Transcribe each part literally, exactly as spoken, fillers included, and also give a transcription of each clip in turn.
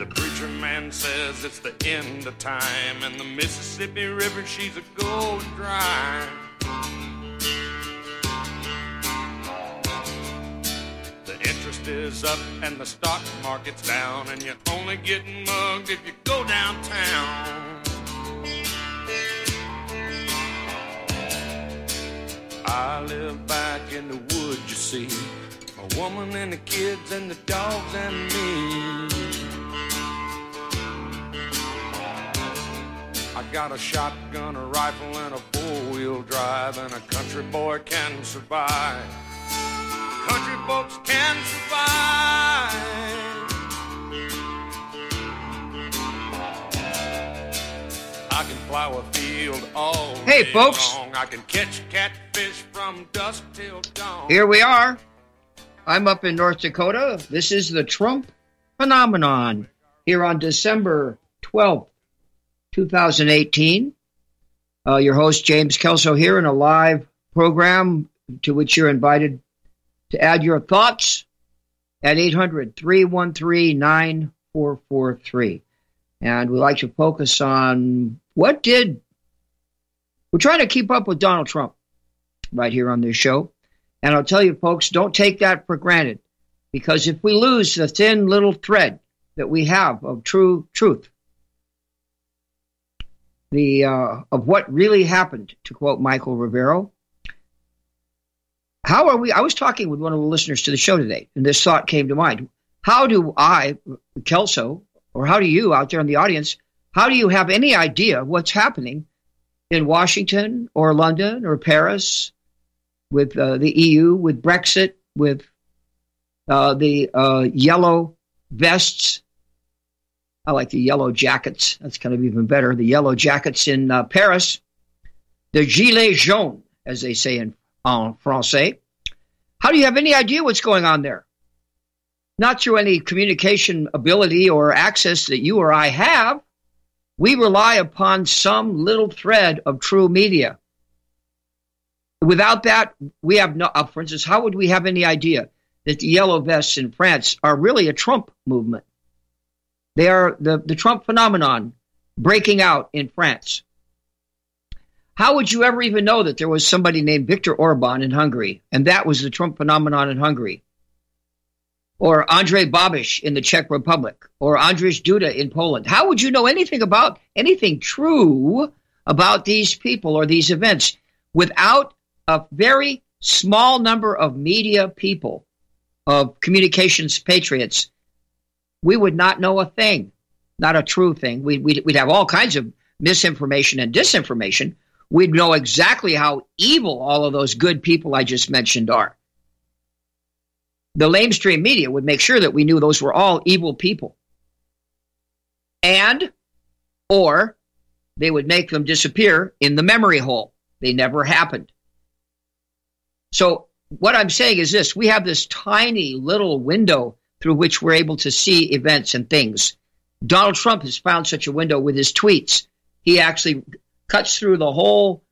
The preacher man says it's the end of time, and the Mississippi River, she's a gold dry. The interest is up and the stock market's down, and you're only getting mugged if you go downtown. I live back in the woods, you see, a woman and the kids and the dogs and me. I got a shotgun, a rifle, and a four-wheel drive, and a country boy can survive. Country folks can survive. I can plow a field all Hey, day folks. long. I can catch catfish from dusk till dawn. Here we are. I'm up in North Dakota. This is the Trump phenomenon here on December twelfth, twenty eighteen. Uh, your host, James Kelso, here in a live program to which you're invited to add your thoughts at eight hundred, three one three, nine four four three. And we like to focus on what did... We're trying to keep up with Donald Trump right here on this show. And I'll tell you, folks, don't take that for granted. Because if we lose the thin little thread that we have of true truth, the uh, of what really happened, to quote Michael Rivero, how are we? I was talking with one of the listeners to the show today, and this thought came to mind. How do I, Kelso, or how do you out there in the audience, how do you have any idea what's happening in Washington or London or Paris with uh, the E U, with Brexit, with uh, the uh, yellow vests? I like the yellow jackets. That's kind of even better. The yellow jackets in uh, Paris, the gilets jaunes, as they say in en français. How do you have any idea what's going on there? Not through any communication ability or access that you or I have. We rely upon some little thread of true media. Without that, we have no, uh, for instance, how would we have any idea that the yellow vests in France are really a Trump movement? They are the, the Trump phenomenon breaking out in France. How would you ever even know that there was somebody named Viktor Orban in Hungary, and that was the Trump phenomenon in Hungary? Or Andrej Babiš in the Czech Republic, or Andrzej Duda in Poland? How would you know anything about anything true about these people or these events without a very small number of media people, of communications patriots? We would not know a thing, not a true thing. We'd, we'd, we'd have all kinds of misinformation and disinformation. We'd know exactly how evil all of those good people I just mentioned are. The lamestream media would make sure that we knew those were all evil people. And, or, they would make them disappear in the memory hole. They never happened. So what I'm saying is this: we have this tiny little window through which we're able to see events and things. Donald Trump has found such a window with his tweets. He actually cuts through the whole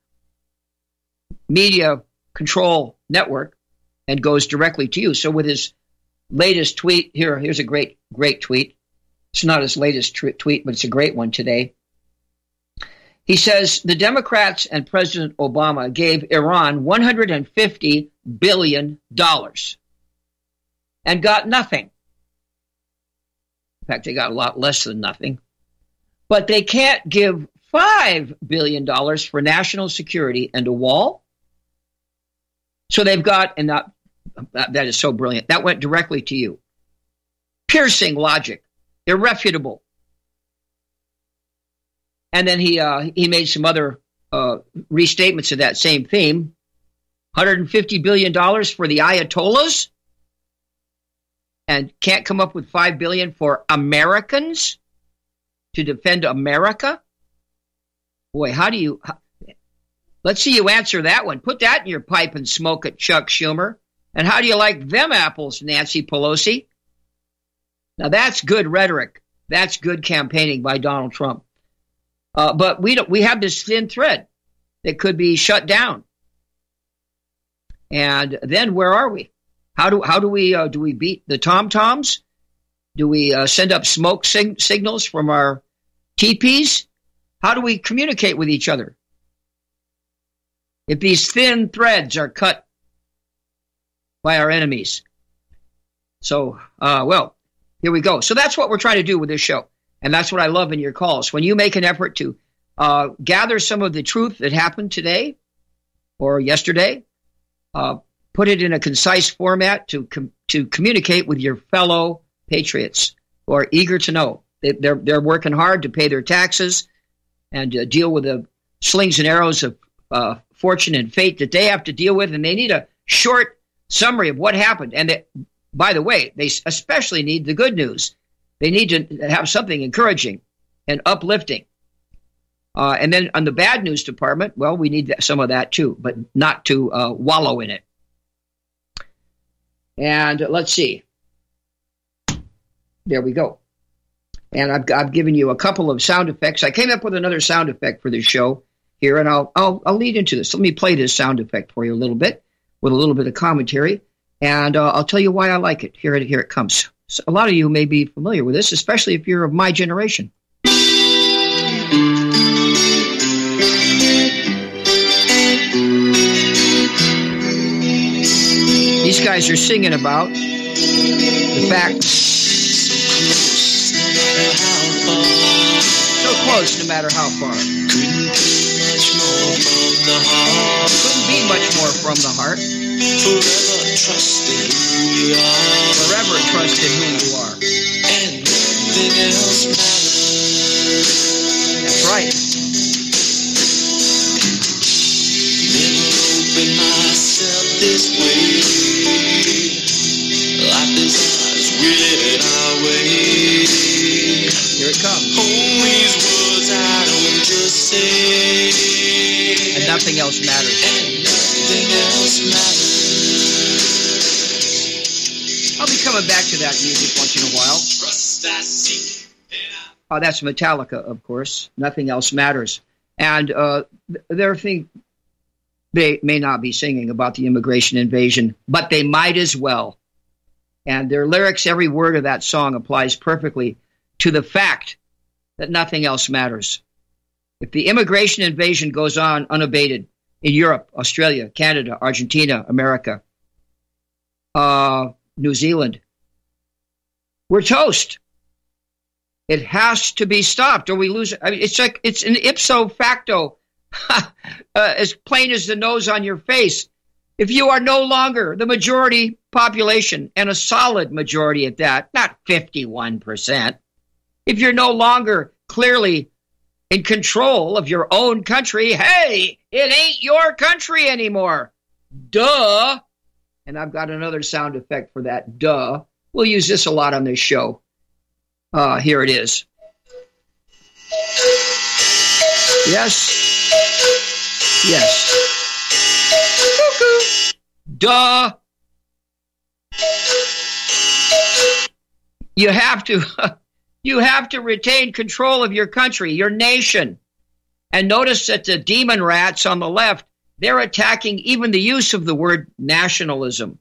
media control network and goes directly to you. So with his latest tweet, here, here's a great, great tweet. It's not his latest t- tweet, but it's a great one today. He says, the Democrats and President Obama gave Iran one hundred fifty billion dollars and got nothing. In fact, they got a lot less than nothing. But they can't give five billion dollars for national security and a wall. So they've got, and that, that is so brilliant, that went directly to you. Piercing logic, irrefutable. And then he uh, he made some other uh, restatements of that same theme. one hundred fifty billion dollars for the Ayatollahs, and can't come up with five billion dollars for Americans to defend America? Boy, how do you... How, let's see you answer that one. Put that in your pipe and smoke it, Chuck Schumer. And how do you like them apples, Nancy Pelosi? Now, that's good rhetoric. That's good campaigning by Donald Trump. Uh, but we don't, we have this thin thread that could be shut down. And then where are we? How do how do we uh, do we beat the Tom-Toms? Do we uh, send up smoke sig- signals from our teepees? How do we communicate with each other? If these thin threads are cut by our enemies. So, uh, well, here we go. So that's what we're trying to do with this show. And that's what I love in your calls. When you make an effort to uh, gather some of the truth that happened today or yesterday, uh, put it in a concise format to com- to communicate with your fellow patriots who are eager to know. They, they're, they're working hard to pay their taxes and uh, deal with the slings and arrows of uh, fortune and fate that they have to deal with. And they need a short summary of what happened. And they, by the way, they especially need the good news. They need to have something encouraging and uplifting. Uh, and then on the bad news department, well, we need some of that too, but not to uh, wallow in it. And let's see. There we go. And I've, I've given you a couple of sound effects. I came up with another sound effect for this show here, and I'll, I'll, I'll lead into this. Let me play this sound effect for you a little bit with a little bit of commentary, and uh, I'll tell you why I like it. Here it, here it comes. So a lot of you may be familiar with this, especially if you're of my generation. These guys are singing about the fact so close no matter how far. Couldn't be much more from the heart. Forever trusting who you are. Forever trusting who you are. And nothing else matters. That's right. Never opened myself this way. Life is ours, we live it our way. Here it comes. All these words I don't just say. And nothing else matters. And nothing else matters. I'll be coming back to that music once in a while. Oh, that's Metallica, of course. Nothing else matters. And uh, their thing, they may not be singing about the immigration invasion, but they might as well. And their lyrics, every word of that song applies perfectly to the fact that nothing else matters. If the immigration invasion goes on unabated in Europe, Australia, Canada, Argentina, America, uh, New Zealand, we're toast. It has to be stopped or we lose it. I mean, it's like it's an ipso facto, uh, as plain as the nose on your face. If you are no longer the majority population, and a solid majority at that, not fifty-one percent, if you're no longer clearly in control of your own country, hey, it ain't your country anymore. Duh. And I've got another sound effect for that, duh. We'll use this a lot on this show. Uh, here it is. Yes. Yes. Cuckoo. Duh. You have to, you have to retain control of your country, your nation. And notice that the demon rats on the left, they're attacking even the use of the word nationalism.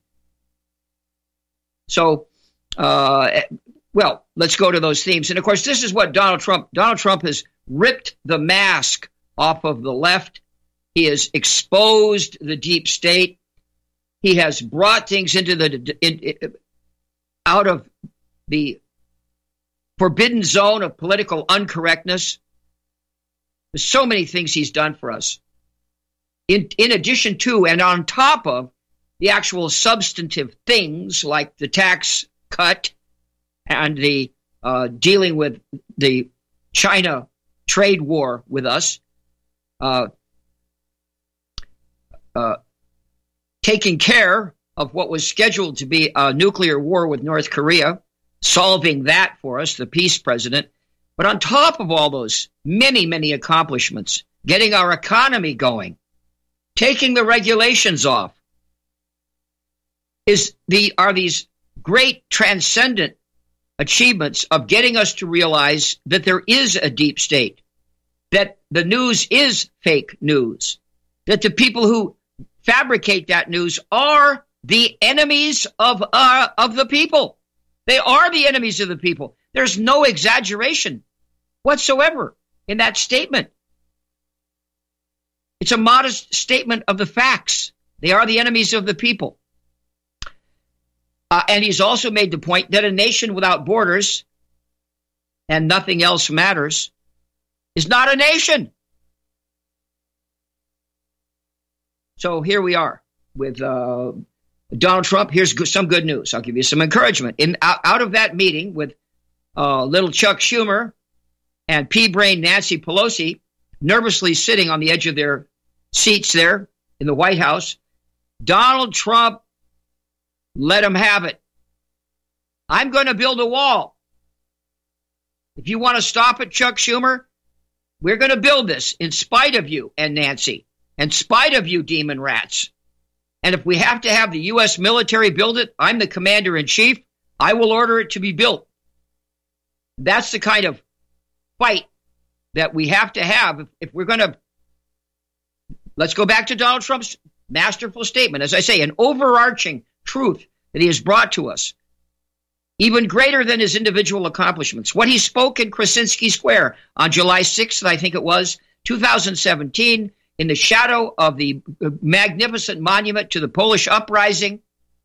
So, uh, well, let's go to those themes. And of course, this is what Donald Trump, Donald Trump has ripped the mask off of the left. He has exposed the deep state. He has brought things into the, in, in, out of the forbidden zone of political uncorrectness. There's so many things he's done for us. In, in addition to and on top of the actual substantive things like the tax cut and the uh, dealing with the China trade war with us, uh, uh, taking care of what was scheduled to be a nuclear war with North Korea, solving that for us, the peace president. But on top of all those many, many accomplishments, getting our economy going, taking the regulations off, is the are these great transcendent achievements of getting us to realize that there is a deep state, that the news is fake news, that the people who fabricate that news are the enemies of uh, of the people. They are the enemies of the people. There's no exaggeration whatsoever in that statement. It's a modest statement of the facts. They are the enemies of the people. Uh, and he's also made the point that a nation without borders and nothing else matters is not a nation. So here we are with uh, Donald Trump. Here's good, some good news. I'll give you some encouragement. In out, out of that meeting with uh, little Chuck Schumer and pea-brain Nancy Pelosi, nervously sitting on the edge of their seats there in the White House, Donald Trump let him have it. I'm going to build a wall. If you want to stop it, Chuck Schumer, we're going to build this in spite of you and Nancy, in spite of you demon rats. And if we have to have the U S military build it, I'm the commander in chief. I will order it to be built. That's the kind of fight that we have to have if, if we're going to. Let's go back to Donald Trump's masterful statement. As I say, an overarching truth that he has brought to us, even greater than his individual accomplishments. What he spoke in Krasinski Square on July sixth, I think it was, two thousand seventeen, in the shadow of the magnificent monument to the Polish uprising.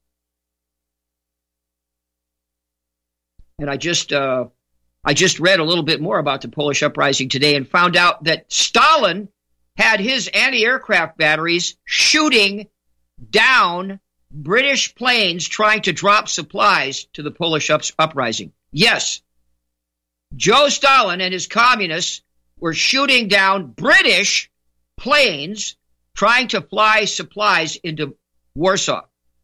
And I just uh, I just read a little bit more about the Polish uprising today and found out that Stalin had his anti-aircraft batteries shooting down British planes trying to drop supplies to the Polish up- uprising. Yes, Joe Stalin and his communists were shooting down British planes trying to fly supplies into Warsaw.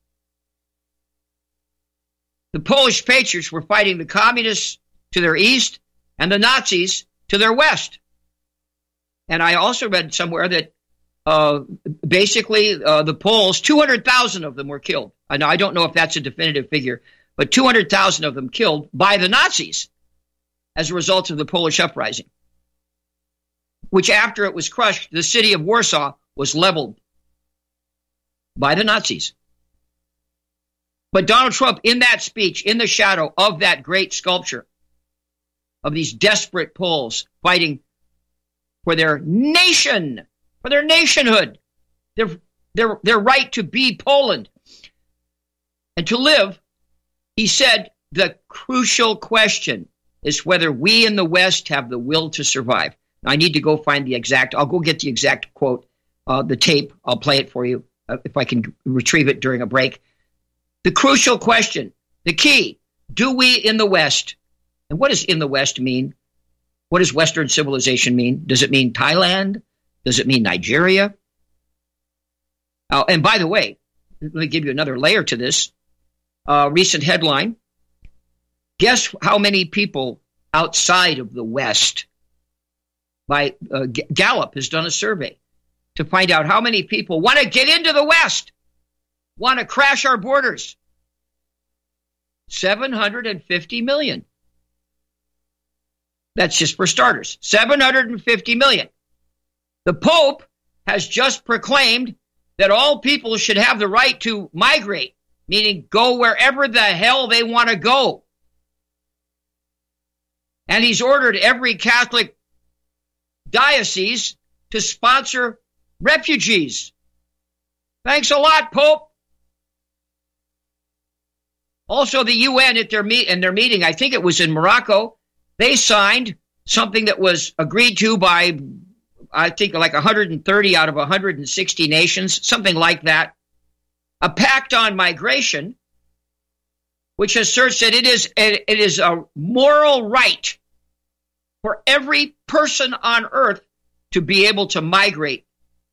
The Polish patriots were fighting the communists to their east and the Nazis to their west. And I also read somewhere that uh, basically uh, the Poles, two hundred thousand of them were killed. I know I don't know if that's a definitive figure, but two hundred thousand of them killed by the Nazis as a result of the Polish uprising, which after it was crushed, the city of Warsaw was leveled by the Nazis. But Donald Trump, in that speech, in the shadow of that great sculpture of these desperate Poles fighting for their nation, for their nationhood, their, their, their right to be Poland and to live, he said the crucial question is whether we in the West have the will to survive. Now, I need to go find the exact, I'll go get the exact quote, uh, the tape. I'll play it for you uh, if I can retrieve it during a break. The crucial question, the key, do we in the West, and what does in the West mean? What does Western civilization mean? Does it mean Thailand? Does it mean Nigeria? Oh, and by the way, let me give you another layer to this. Uh, recent headline. Guess how many people outside of the West, by uh, G- Gallup has done a survey to find out how many people want to get into the West, want to crash our borders. seven hundred fifty million. That's just for starters. seven hundred fifty million. The Pope has just proclaimed that all people should have the right to migrate, meaning go wherever the hell they want to go. And he's ordered every Catholic diocese to sponsor refugees. Thanks a lot, Pope. Also, the U N at their meet in their meeting, I think it was in Morocco, they signed something that was agreed to by, I think, like one hundred thirty out of one hundred sixty nations, something like that, a pact on migration, which asserts that it is it, it is a moral right for every person on earth to be able to migrate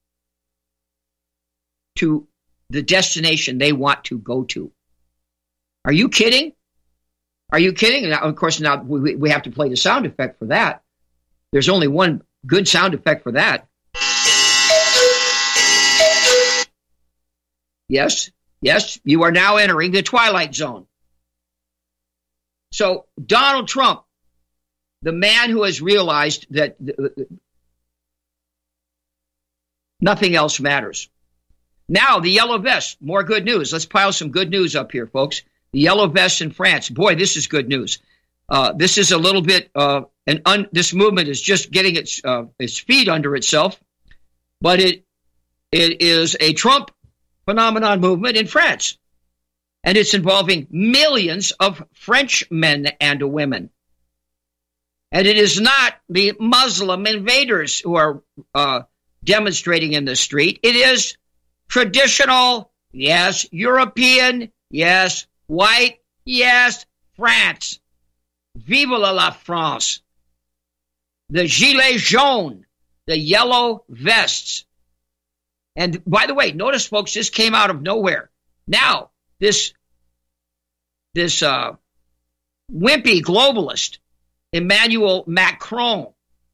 to the destination they want to go to. Are you kidding? Are you kidding? Now, of course, now we, we have to play the sound effect for that. There's only one good sound effect for that. Yes, yes, you are now entering the Twilight Zone. So Donald Trump, the man who has realized that nothing else matters. Now, the yellow vest, more good news. Let's pile some good news up here, folks. the yellow vests in France. Boy, this is good news. Uh, this is a little bit, uh, an un, this movement is just getting its uh, its feet under itself, but it it is a Trump phenomenon movement in France, and it's involving millions of French men and women. And it is not the Muslim invaders who are uh, demonstrating in the street. It is traditional, yes, European, yes, white, yes, France. Vive la, la France. The gilets jaunes, the yellow vests. And by the way, notice, folks, this came out of nowhere. Now, this, this uh, wimpy globalist, Emmanuel Macron,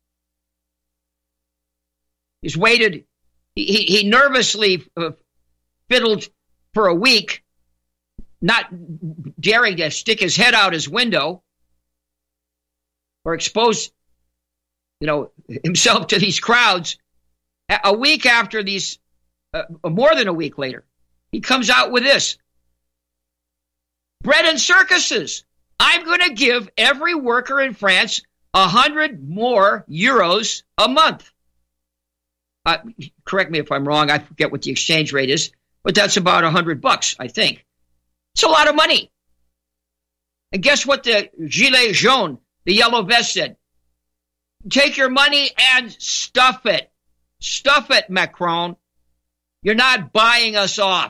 he's waited, he, he, he nervously uh, fiddled for a week, not daring to stick his head out his window or expose, you know, himself to these crowds. A week after these, uh, more than a week later, he comes out with this. Bread and circuses. I'm going to give every worker in France a hundred more euros a month. Uh, correct me if I'm wrong. I forget what the exchange rate is, but that's about a hundred bucks, I think. It's a lot of money. And guess what the gilet jaune, the yellow vest, said? Take your money and stuff it. Stuff it, Macron. You're not buying us off.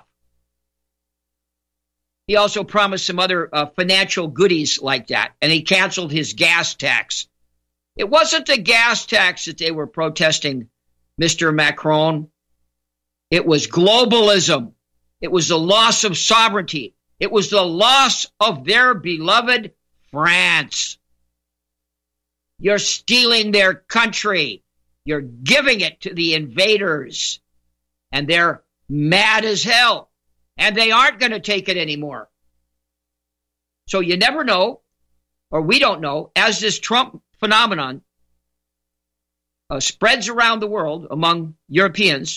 He also promised some other uh, financial goodies like that, and he canceled his gas tax. It wasn't the gas tax that they were protesting, Mister Macron. It was globalism. It was the loss of sovereignty. It was the loss of their beloved France. You're stealing their country. You're giving it to the invaders. And they're mad as hell. And they aren't going to take it anymore. So you never know, or we don't know, as this Trump phenomenon uh, spreads around the world among Europeans,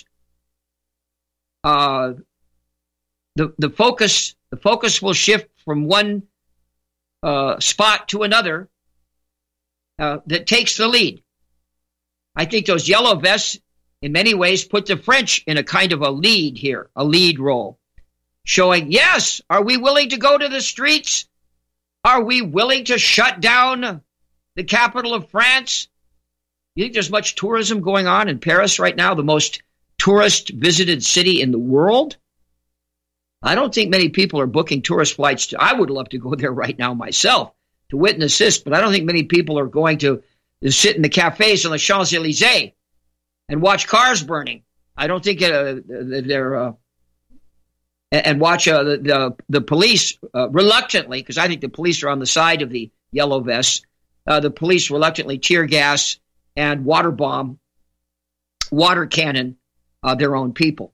uh, the the focus the focus will shift from one uh, spot to another uh, that takes the lead. I think those yellow vests, in many ways, put the French in a kind of a lead here, a lead role, showing, yes, are we willing to go to the streets? Are we willing to shut down the capital of France? You think there's much tourism going on in Paris right now, the most tourist-visited city in the world? I don't think many people are booking tourist flights. To, I would love to go there right now myself to witness this, but I don't think many people are going to, to sit in the cafes on the Champs-Élysées and watch cars burning. I don't think uh, they're... Uh, and watch uh, the, the the police uh, reluctantly, because I think the police are on the side of the yellow vests, uh, the police reluctantly tear gas and water bomb, water cannon uh, their own people.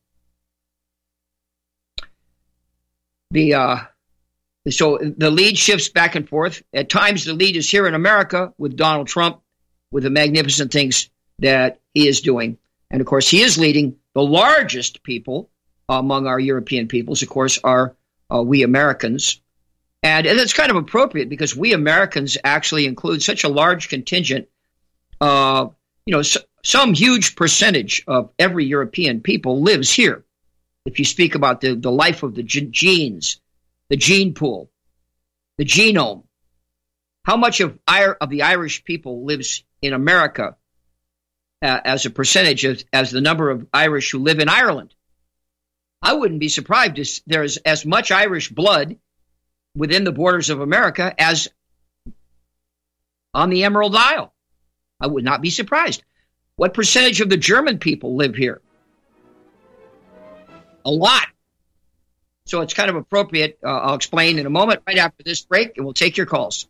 The uh, so the lead shifts back and forth. At times the lead is here in America with Donald Trump, with the magnificent things that he is doing. And of course, he is leading the largest people among our European peoples, of course, are uh, we Americans. And, and it's kind of appropriate because we Americans actually include such a large contingent, uh, you know, s- some huge percentage of every European people lives here. If you speak about the, the life of the g- genes, the gene pool, the genome, how much of, Ir- of the Irish people lives in America uh, as a percentage of, as the number of Irish who live in Ireland? I wouldn't be surprised if there's as much Irish blood within the borders of America as on the Emerald Isle. I would not be surprised. What percentage of the German people live here? A lot. So it's kind of appropriate. Uh, I'll explain in a moment right after this break, and we'll take your calls.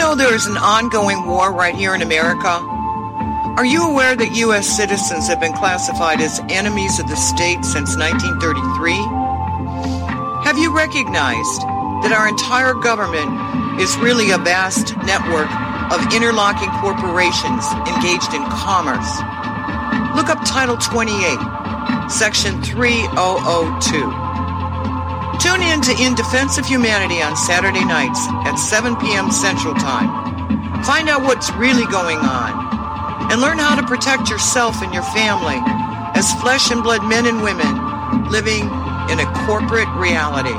know there is an ongoing war right here in America? Are you aware that U S citizens have been classified as enemies of the state since nineteen thirty-three? Have you recognized that our entire government is really a vast network of interlocking corporations engaged in commerce? Look up Title twenty-eight, Section three thousand two. Tune in to In Defense of Humanity on Saturday nights at seven p.m. Central Time. Find out what's really going on and learn how to protect yourself and your family as flesh and blood men and women living in a corporate reality.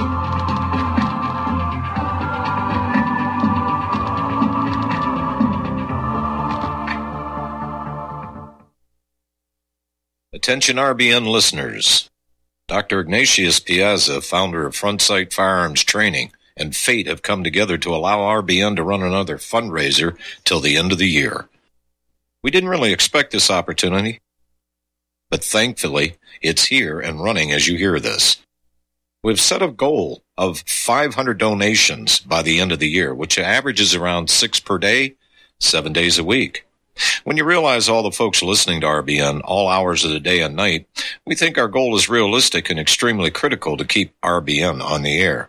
Attention R B N listeners. Doctor Ignatius Piazza, founder of Frontsight Firearms Training, and Fate have come together to allow R B N to run another fundraiser till the end of the year. We didn't really expect this opportunity, but thankfully it's here and running as you hear this. We've set a goal of five hundred donations by the end of the year, which averages around six per day, seven days a week. When you realize all the folks listening to R B N all hours of the day and night, we think our goal is realistic and extremely critical to keep R B N on the air.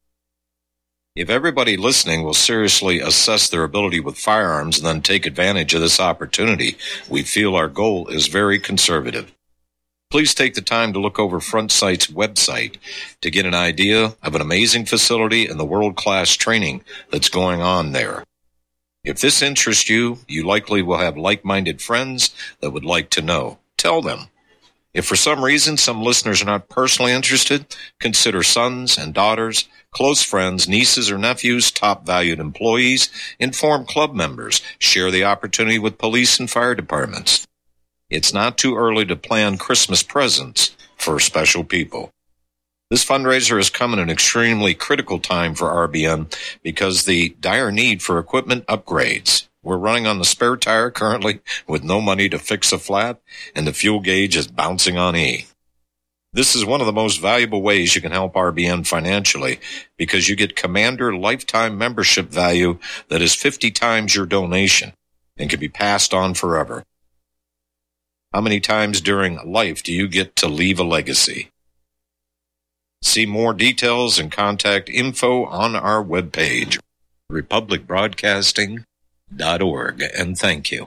If everybody listening will seriously assess their ability with firearms and then take advantage of this opportunity, we feel our goal is very conservative. Please take the time to look over Frontsight's website to get an idea of an amazing facility and the world-class training that's going on there. If this interests you, you likely will have like-minded friends that would like to know. Tell them. If for some reason some listeners are not personally interested, consider sons and daughters, close friends, nieces or nephews, top valued employees, inform club members, share the opportunity with police and fire departments. It's not too early to plan Christmas presents for special people. This fundraiser has come at an extremely critical time for R B N because the dire need for equipment upgrades. We're running on the spare tire currently with no money to fix a flat, and the fuel gauge is bouncing on E. This is one of the most valuable ways you can help R B N financially because you get Commander lifetime membership value that is fifty times your donation and can be passed on forever. How many times during life do you get to leave a legacy? See more details and contact info on our webpage, republic broadcasting dot org, and thank you.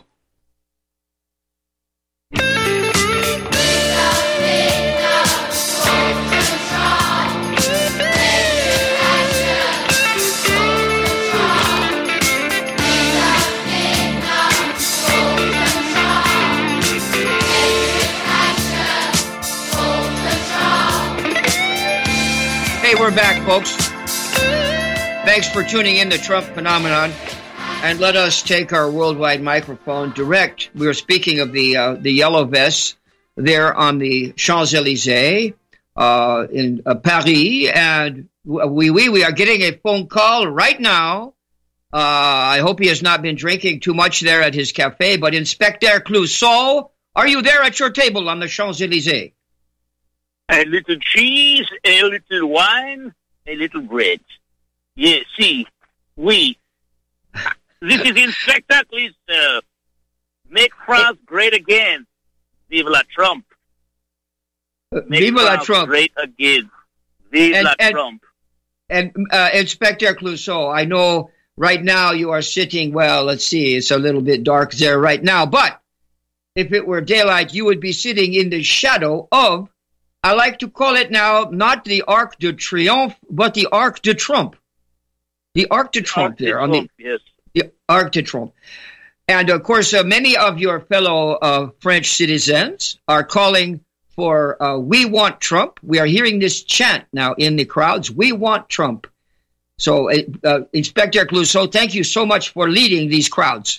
Hey, we're back, folks. Thanks for tuning in to Trump Phenomenon. And let us take our worldwide microphone direct. We were speaking of the uh, the yellow vests there on the Champs-Élysées uh, in uh, Paris. And we, we, we are getting a phone call right now. Uh, I hope he has not been drinking too much there at his cafe. But Inspector Clouseau, are you there at your table on the Champs-Élysées? A little cheese, a little wine, a little bread. Yes, see, we. This is Inspector Clouseau. Make France great again. Vive la Trump. Make Vive la France Trump. Great again. Vive And- la and- Trump. And uh, Inspector Clouseau, I know right now you are sitting, well, let's see, it's a little bit dark there right now, but if it were daylight, you would be sitting in the shadow of, I like to call it now, not the Arc de Triomphe, but the Arc de Trump. The Arc de Trump there. on Trump, the, yes. the Arc de Trump. And of course, uh, many of your fellow uh, French citizens are calling for uh, "We want Trump." We are hearing this chant now in the crowds: "We want Trump." So, uh, uh, Inspector Clouseau, thank you so much for leading these crowds.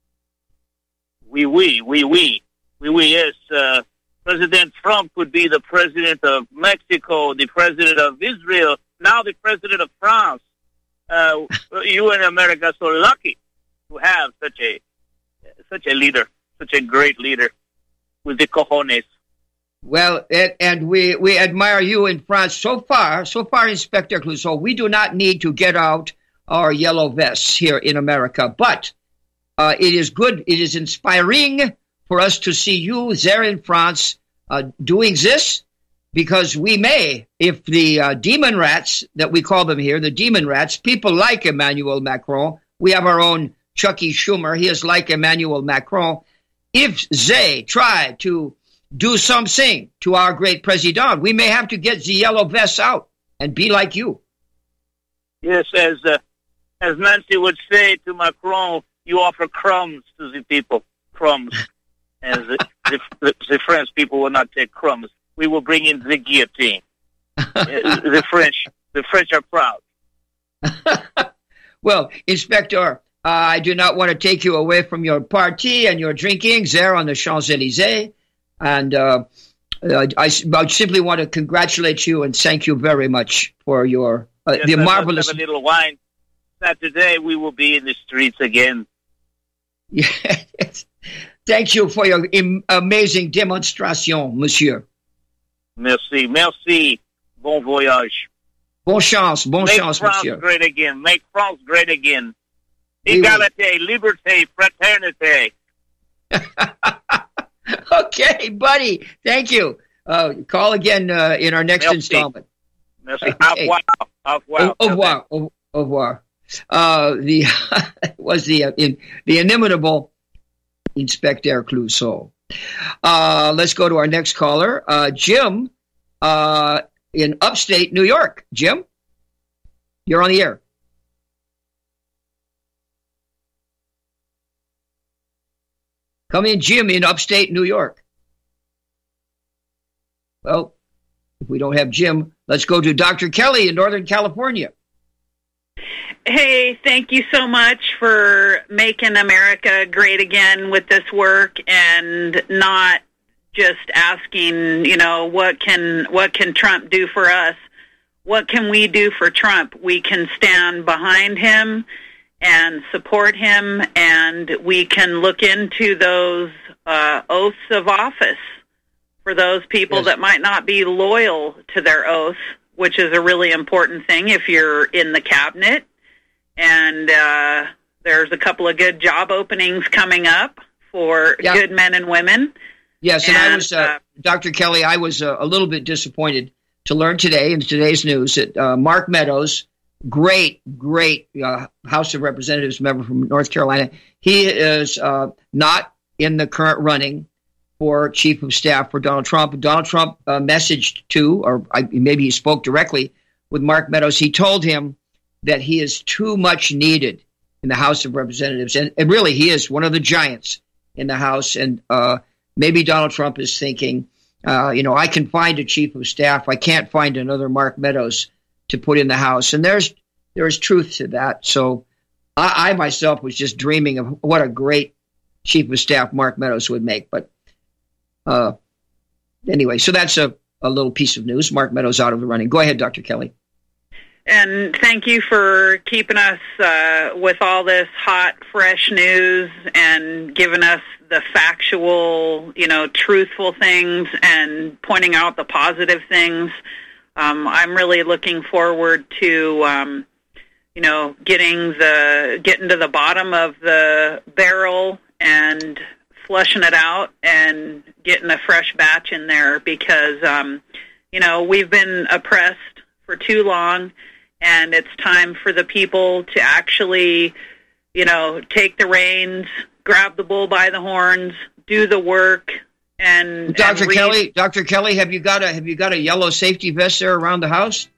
Oui, oui, oui, oui. Oui, oui, yes. Uh, President Trump would be the president of Mexico, the president of Israel, now the president of France. Uh, you in America are so lucky to have such a such a leader, such a great leader with the cojones. Well, and, and we, we admire you in France so far. So far, Inspector Clouseau, we do not need to get out our yellow vests here in America. But uh, it is good, it is inspiring for us to see you there in France uh, doing this, because we may, if the uh, demon rats that we call them here, the demon rats, people like Emmanuel Macron, we have our own Chucky Schumer, he is like Emmanuel Macron, if they try to do something to our great president, we may have to get the yellow vests out and be like you. Yes, as uh, as Nancy would say to Macron, you offer crumbs to the people, crumbs. As the, the, the French people will not take crumbs. We will bring in the guillotine. the French, the French are proud. Well, Inspector, uh, I do not want to take you away from your party and your drinking there on the Champs-Élysées. And uh, I, I simply want to congratulate you and thank you very much for your uh, yes, the I marvelous. Have a little wine. Saturday we will be in the streets again. Yes. Thank you for your im- amazing demonstration, Monsieur. Merci, merci. Bon voyage. Bon chance, bon Make chance, France Monsieur. great again. Make France great again. Oui, Égalité, oui. Liberté, fraternité. Okay, buddy. Thank you. Uh, call again uh, in our next Merci. installment. Merci. Okay. Au revoir. Au revoir. Au revoir. Au, au revoir. Uh, the was the uh, in, the inimitable Inspector Clouseau. Uh, let's go to our next caller, uh, Jim, uh, in upstate New York. Jim, you're on the air. Come in, Jim, in upstate New York. Well, if we don't have Jim, let's go to Doctor Kelly in Northern California. Hey, thank you so much for making America great again with this work, and not just asking, you know, what can what can Trump do for us? What can we do for Trump? We can stand behind him and support him, and we can look into those uh, oaths of office for those people Yes. that might not be loyal to their oath, which is a really important thing if you're in the cabinet. And uh, there's a couple of good job openings coming up for Yeah. good men and women. Yes, and, And, I was, uh, uh, Doctor Kelly, I was uh, a little bit disappointed to learn today in today's news that uh, Mark Meadows, great, great uh, House of Representatives member from North Carolina, he is uh, not in the current running for Chief of Staff for Donald Trump. Donald Trump uh, messaged to, or I, maybe he spoke directly with Mark Meadows. He told him that he is too much needed in the House of Representatives. And, and really, he is one of the giants in the House. And uh, maybe Donald Trump is thinking, uh, you know, I can find a chief of staff. I can't find another Mark Meadows to put in the House. And there's there is truth to that. So I, I myself was just dreaming of what a great chief of staff Mark Meadows would make. But uh, anyway, so that's a, a little piece of news. Mark Meadows out of the running. Go ahead, Doctor Kelly. And thank you for keeping us uh, with all this hot, fresh news and giving us the factual, you know, truthful things and pointing out the positive things. Um, I'm really looking forward to, um, you know, getting the getting to the bottom of the barrel and flushing it out and getting a fresh batch in there because, um, you know, we've been oppressed for too long. And it's time for the people to actually, you know, take the reins, grab the bull by the horns, do the work, and Doctor and read- Kelly, Doctor Kelly, have you got a have you got a yellow safety vest there around the house?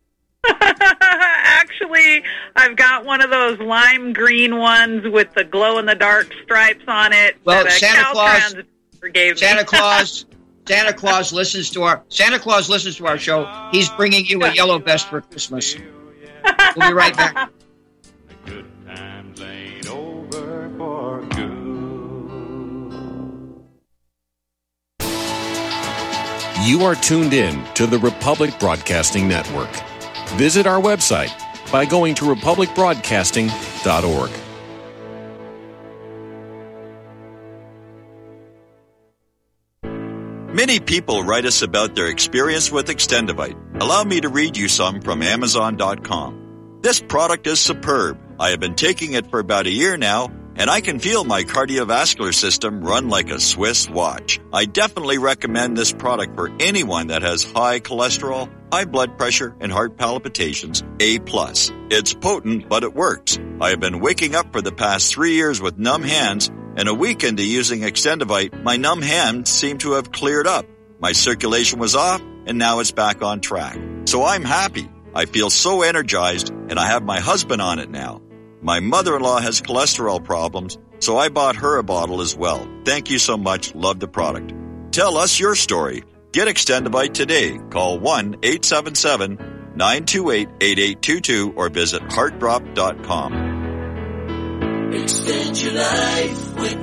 Actually, I've got one of those lime green ones with the glow in the dark stripes on it. Well, that a Santa Claus Caltrans gave Santa me. Claus Santa Claus listens to our Santa Claus listens to our show. He's bringing you a yellow vest for Christmas. We'll be right back. The good times ain't over for good. You are tuned in to the Republic Broadcasting Network. Visit our website by going to republic broadcasting dot org. Many people write us about their experience with Extendivite. Allow me to read you some from amazon dot com. This product is superb. I have been taking it for about a year now, and I can feel my cardiovascular system run like a Swiss watch. I definitely recommend this product for anyone that has high cholesterol, high blood pressure, and heart palpitations, A plus. It's potent, but it works. I have been waking up for the past three years with numb hands, and a week into using Extendivite, my numb hands seem to have cleared up. My circulation was off, and now it's back on track. So I'm happy. I feel so energized, and I have my husband on it now. My mother-in-law has cholesterol problems, so I bought her a bottle as well. Thank you so much. Love the product. Tell us your story. Get Extendivite today. Call one eight seven seven, nine two eight, eight eight two two or visit heart drop dot com. Extend your life with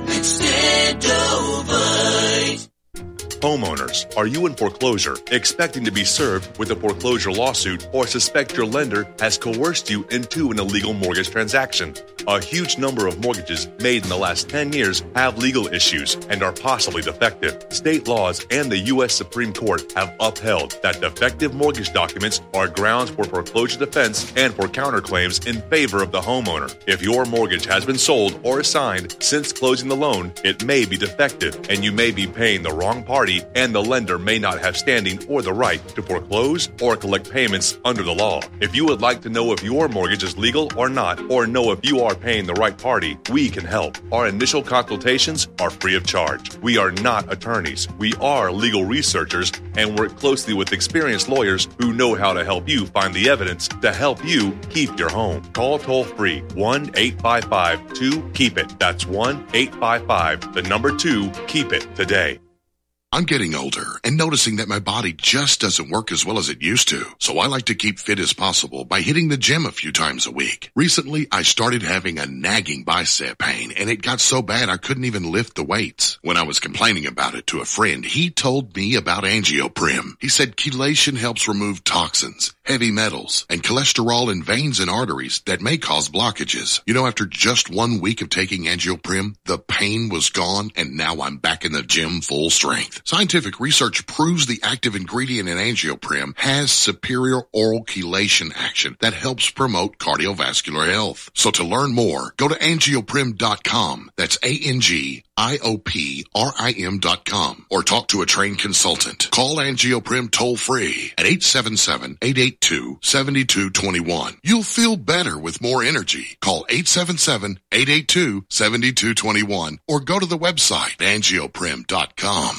Extendivite. Homeowners, are you in foreclosure, expecting to be served with a foreclosure lawsuit, or suspect your lender has coerced you into an illegal mortgage transaction? A huge number of mortgages made in the last ten years have legal issues and are possibly defective. State laws and the U S Supreme Court have upheld that defective mortgage documents are grounds for foreclosure defense and for counterclaims in favor of the homeowner. If your mortgage has been sold or assigned since closing the loan, it may be defective and you may be paying the wrong party, and the lender may not have standing or the right to foreclose or collect payments under the law. If you would like to know if your mortgage is legal or not, or know if you are paying the right party, we can help. Our initial consultations are free of charge. We are not attorneys. We are legal researchers and work closely with experienced lawyers who know how to help you find the evidence to help you keep your home. Call toll free one eight five five two keep it. That's one eight five five, the number two, keep it today. I'm getting older and noticing that my body just doesn't work as well as it used to. So I like to keep fit as possible by hitting the gym a few times a week. Recently, I started having a nagging bicep pain, and it got so bad I couldn't even lift the weights. When I was complaining about it to a friend, he told me about Angioprim. He said chelation helps remove toxins, heavy metals, and cholesterol in veins and arteries that may cause blockages. You know, after just one week of taking Angioprim, the pain was gone, and now I'm back in the gym full strength. Scientific research proves the active ingredient in Angioprim has superior oral chelation action that helps promote cardiovascular health. So to learn more, go to angioprim dot com. That's A N G I O P R I M dot com, or talk to a trained consultant. Call Angioprim toll free at eight seven seven, eight eight two, seven two two one. You'll feel better with more energy. Call eight seven seven, eight eight two, seven two two one or go to the website angioprim dot com.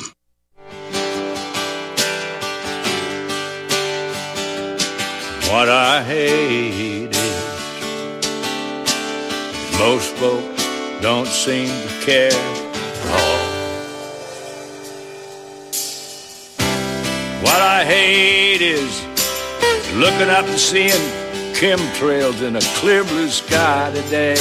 What I hate is most folks don't seem to care at all. What I hate is looking up and seeing chemtrails in a clear blue sky today.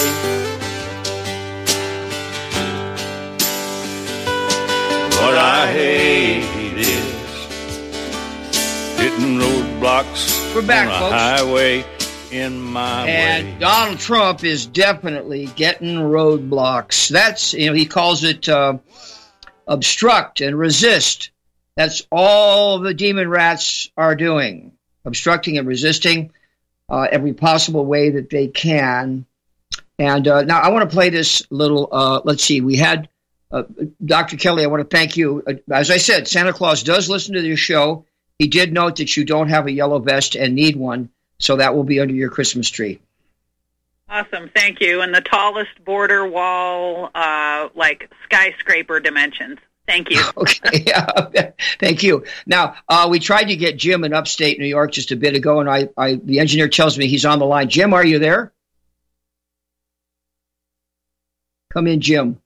What I hate is hitting roadblocks We're back, on a folks. highway in my and way. Donald Trump is definitely getting roadblocks. That's, you know, he calls it uh, obstruct and resist. That's all the demon rats are doing, obstructing and resisting uh, every possible way that they can. And uh, now I want to play this little, uh, let's see, we had uh, Doctor Kelly, I want to thank you. Uh, as I said, Santa Claus does listen to this show. He did note that you don't have a yellow vest and need one, so that will be under your Christmas tree. Awesome, thank you. And the tallest border wall, uh, like skyscraper dimensions. Thank you. Okay, yeah. Thank you. Now, uh, we tried to get Jim in upstate New York just a bit ago, and I, I, the engineer tells me he's on the line. Jim, are you there? Come in, Jim.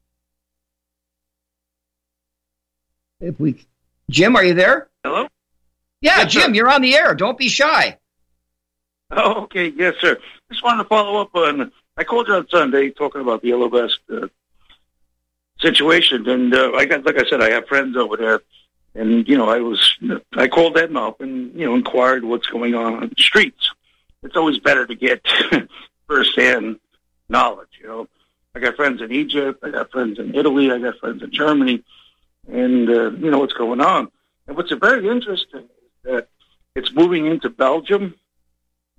If we, Jim, are you there? Hello? Yeah, Yes, Jim, sir. you're on the air. Don't be shy. Oh, okay. Yes, sir. Just wanted to follow up on, I called you on Sunday talking about the Yellow Vest uh, situation. And uh, I got, like I said, I have friends over there. And, you know, I was, I called them up and, you know, inquired what's going on on the streets. It's always better to get firsthand knowledge, you know. I got friends in Egypt. I got friends in Italy. I got friends in Germany. And, uh, you know, what's going on. And what's very interesting is that it's moving into Belgium.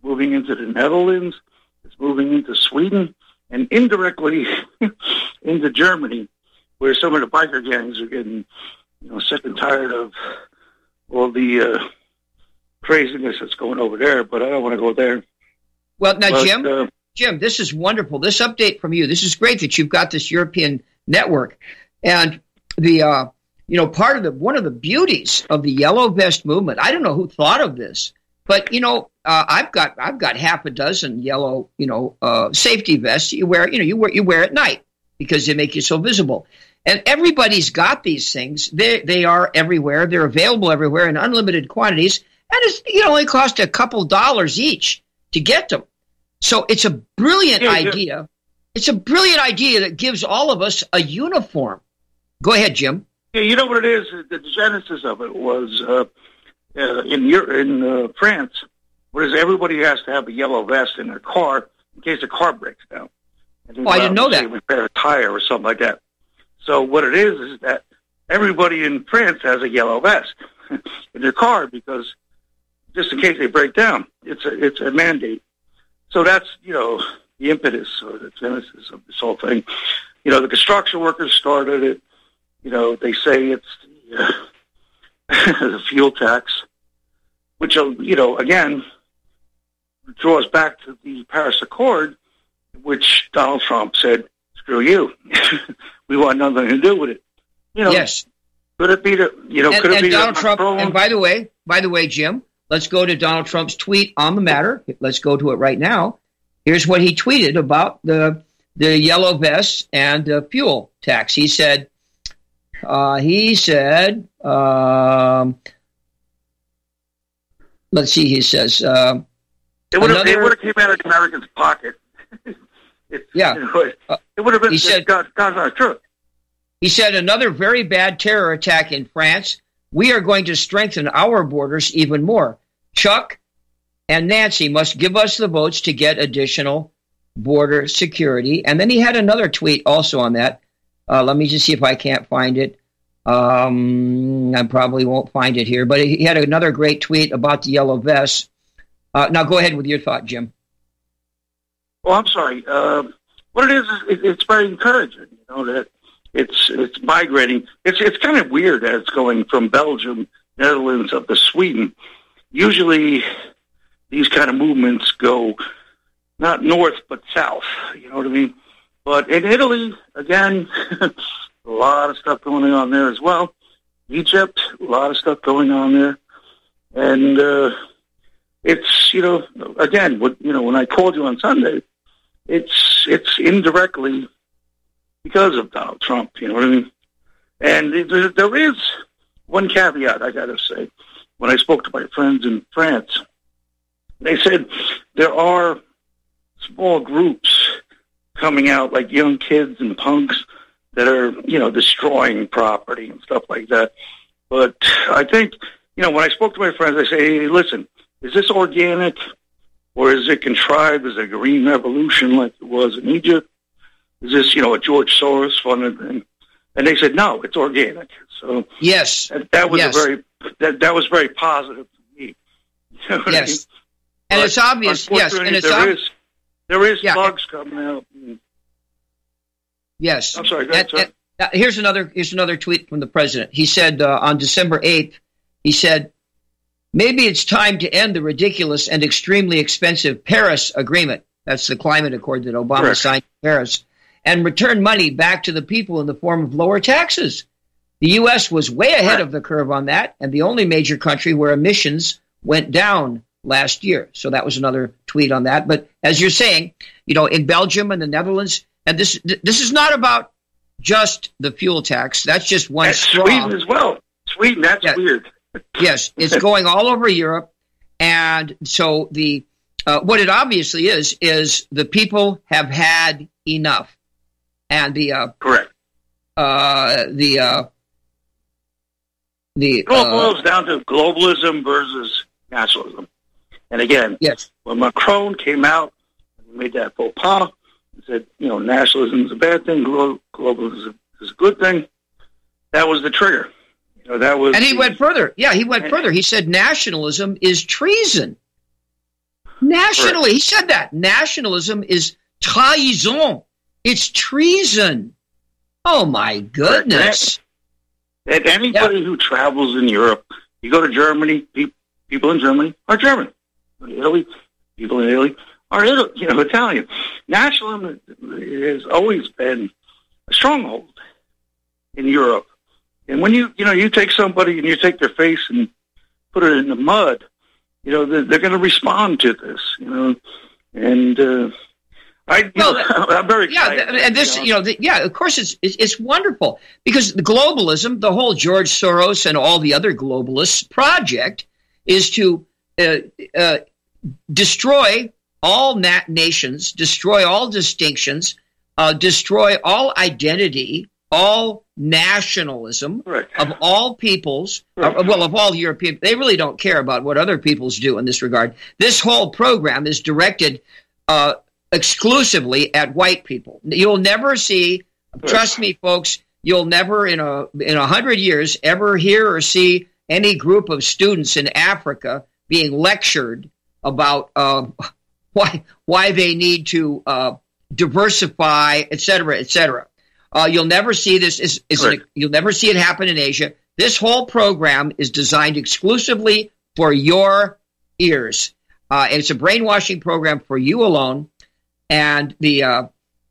moving into the Netherlands. It's moving into Sweden and indirectly into Germany, where some of the biker gangs are getting, you know, sick and tired of all the uh, craziness that's going over there. But I don't want to go there. Well, now, but, Jim, uh, Jim, this is wonderful. This update from you. This is great that you've got this European network, and the uh, you know part of the one of the beauties of the Yellow Vest movement. I don't know who thought of this, but you know uh, I've got I've got half a dozen yellow you know uh, safety vests you wear you know you wear you wear at night because they make you so visible. And everybody's got these things. They they are everywhere. They're available everywhere in unlimited quantities, and it's, it only cost a couple dollars each to get them. So it's a brilliant yeah, yeah. idea. It's a brilliant idea that gives all of us a uniform. Go ahead, Jim. Yeah, you know what it is? The genesis of it was uh, uh, in Europe, in uh, France, whereas everybody has to have a yellow vest in their car in case the car breaks down. Oh, I didn't know that. Repair a tire or something like that. So what it is is that everybody in France has a yellow vest in their car because just in case they break down, it's a it's a mandate. So that's, you know, the impetus or the genesis of this whole thing. You know, the construction workers started it. You know, they say it's the, uh, the fuel tax, which, you know, again, draws back to the Paris Accord, which Donald Trump said, screw you. We want nothing to do with it. You know, yes. Could it be that, you know, and, could it and be Donald that Trump, Macron? and by the way, by the way, Jim, let's go to Donald Trump's tweet on the matter. Let's go to it right now. Here's what he tweeted about the the yellow vests and the fuel tax. He said, uh, he said, um, let's see, he says, uh, it would have another, came out of the Americans' pocket. it, yeah. You know, it, it would have been, he said, God's not true. He said, another very bad terror attack in France. We are going to strengthen our borders even more. Chuck and Nancy must give us the votes to get additional border security. And then he had another tweet also on that. Uh, let me just see if I can't find it. Um, I probably won't find it here. But he had another great tweet about the yellow vests. Uh, now go ahead with your thought, Jim. Well, I'm sorry. Uh, what it is, is it, it's very encouraging, you know, that it's it's migrating. It's it's kind of weird that it's going from Belgium, Netherlands, up to Sweden. Usually these kind of movements go not north but south, you know what I mean? But in Italy, again, a lot of stuff going on there as well. Egypt, a lot of stuff going on there. And uh, it's, you know, again, what, you know, when I called you on Sunday, it's it's indirectly because of Donald Trump, you know what I mean? And there, there is one caveat, I got to say. When I spoke to my friends in France, they said there are small groups coming out, like young kids and punks, that are, you know, destroying property and stuff like that. But I think, you know, when I spoke to my friends, I say, hey, listen, is this organic or is it contrived as a green revolution like it was in Egypt? Is this, you know, a George Soros funded thing? And they said, no, it's organic. So yes, that, that was yes. a very that that was very positive to me. You know what yes, I mean? and but it's obvious. Yes, and it's there ob- is there is yeah. bugs coming out. Yes, I'm sorry. Go ahead, and, sir. and, uh, here's another here's another tweet from the president. He said uh, on December eighth, he said, maybe it's time to end the ridiculous and extremely expensive Paris Agreement. That's the climate accord that Obama Correct. signed in Paris. And return money back to the people in the form of lower taxes. The U S was way ahead of the curve on that, and the only major country where emissions went down last year. So that was another tweet on that. But as you're saying, you know, in Belgium and the Netherlands, and this this is not about just the fuel tax. That's just one That's straw. Sweden as well. Sweden, that's Yeah. weird. Yes, it's going all over Europe, and so the uh, what it obviously is is the people have had enough. And the uh, correct uh, the uh, the it all uh, boils down to globalism versus nationalism. And again, yes, when Macron came out and made that faux pas and said, you know, nationalism is a bad thing, glo- globalism is a good thing, that was the trigger. You know, that was, and he the, went further. Yeah, he went further. He said nationalism is treason. Nationally, Correct. he said that. Nationalism is trahison. It's treason. Oh, my goodness. And anybody yeah. who travels in Europe, you go to Germany, pe- people in Germany are German. Italy, people in Italy are Italy, you know, Italian. Nationalism has always been a stronghold in Europe. And when you, you know, you take somebody and you take their face and put it in the mud, you know, they're, they're going to respond to this, you know, and uh, I, you well, know, I'm very excited. Yeah, and this, you know, the, yeah, of course, it's, it's it's wonderful because the globalism, the whole George Soros and all the other globalists project is to uh, uh, destroy all nat- nations, destroy all distinctions, uh, destroy all identity, all nationalism right. of all peoples, right. uh, well, of all European. They really don't care about what other peoples do in this regard. This whole program is directed uh, exclusively at white people. You'll never see, right. trust me, folks, you'll never in a in a hundred years ever hear or see any group of students in Africa being lectured about uh, why why they need to uh, diversify, et cetera, et cetera. Uh, you'll never see this. Is, is an, you'll never see it happen in Asia. This whole program is designed exclusively for your ears. Uh, and it's a brainwashing program for you alone. And the uh,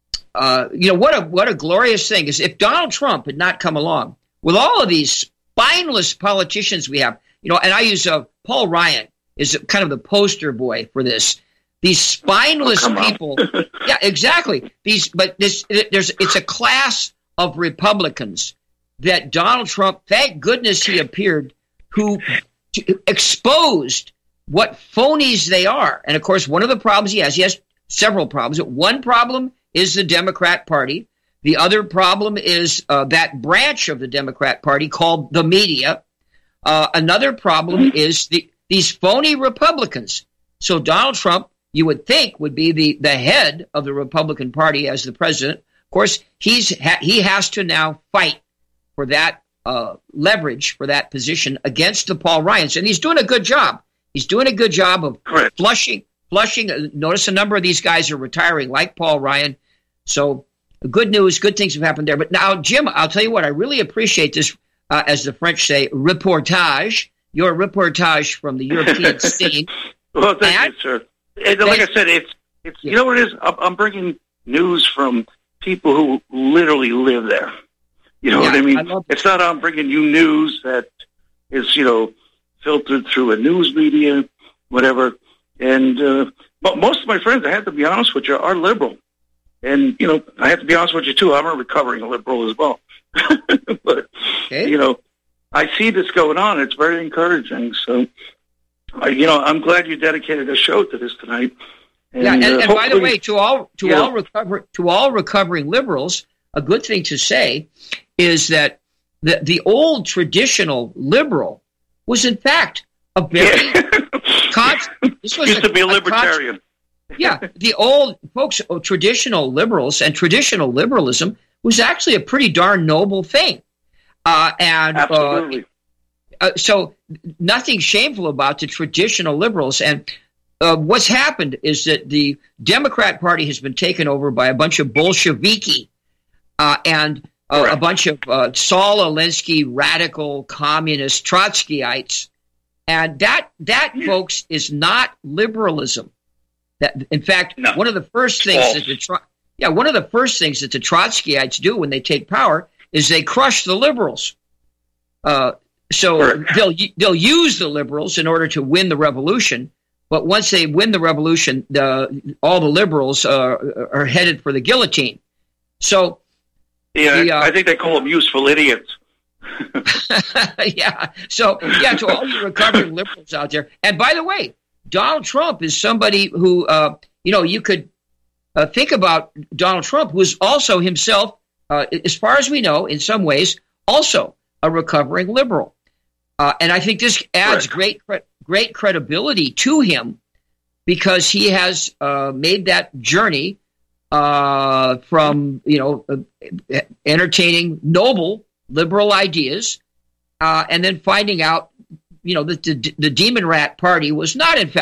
uh, you know what a what a glorious thing is if Donald Trump had not come along with all of these spineless politicians we have. You know, and I use uh, Paul Ryan is kind of the poster boy for this. These spineless oh, people, yeah, exactly. These, but this, there's, it's a class of Republicans that Donald Trump, thank goodness he appeared, who t- exposed what phonies they are. And of course, one of the problems he has, he has several problems. One problem is the Democrat Party. The other problem is uh, that branch of the Democrat Party called the media. Uh, another problem mm-hmm. is the, these phony Republicans. So Donald Trump, you would think, would be the, the head of the Republican Party as the president. Of course, he's ha- he has to now fight for that uh, leverage, for that position against the Paul Ryans. And he's doing a good job. He's doing a good job of Correct. flushing. flushing. Uh, notice a number of these guys are retiring, like Paul Ryan. So good news, good things have happened there. But now, Jim, I'll tell you what, I really appreciate this, uh, as the French say, reportage, your reportage from the European scene. Well, thank and, you, sir. And like I said, it's it's yeah. you know what it is. I'm bringing news from people who literally live there. You know yeah, what I mean? I it's not I'm bringing you news that is you know filtered through a news media, whatever. And uh, but most of my friends, I have to be honest with you, are liberal. And you know, I have to be honest with you too. I'm a recovering liberal as well. but okay. you know, I see this going on. It's very encouraging. So. Uh, you know, I'm glad you dedicated a show to this tonight. And, yeah, and, uh, and by the way, to all to yeah. all recover to all recovering liberals, a good thing to say is that the the old traditional liberal was in fact a very yeah. con- this was used a, to be a a libertarian. Con- yeah, the old folks, oh, traditional liberals and traditional liberalism was actually a pretty darn noble thing, uh, and absolutely. Uh, Uh, so nothing shameful about the traditional liberals. And uh, what's happened is that the Democrat Party has been taken over by a bunch of Bolsheviki uh, and uh, a bunch of uh, Saul Alinsky radical communist Trotskyites. And that, that folks, is not liberalism. That, in fact, no. one of the first things False. that the Tro- yeah, one of the first things that the Trotskyites do when they take power is they crush the liberals. Uh, So Correct. they'll they'll use the liberals in order to win the revolution, but once they win the revolution, the, all the liberals uh, are headed for the guillotine. So, yeah, the, uh, I think they call them useful idiots. yeah. So, yeah, to all you recovering liberals out there. And by the way, Donald Trump is somebody who, uh, you know, you could uh, think about Donald Trump, who is also himself, uh, as far as we know, in some ways, also a recovering liberal. Uh, and I think this adds right. great great credibility to him because he has uh, made that journey uh, from, you know, uh, entertaining noble liberal ideas uh, and then finding out, you know, that the, the Demon Rat Party was not, in fact,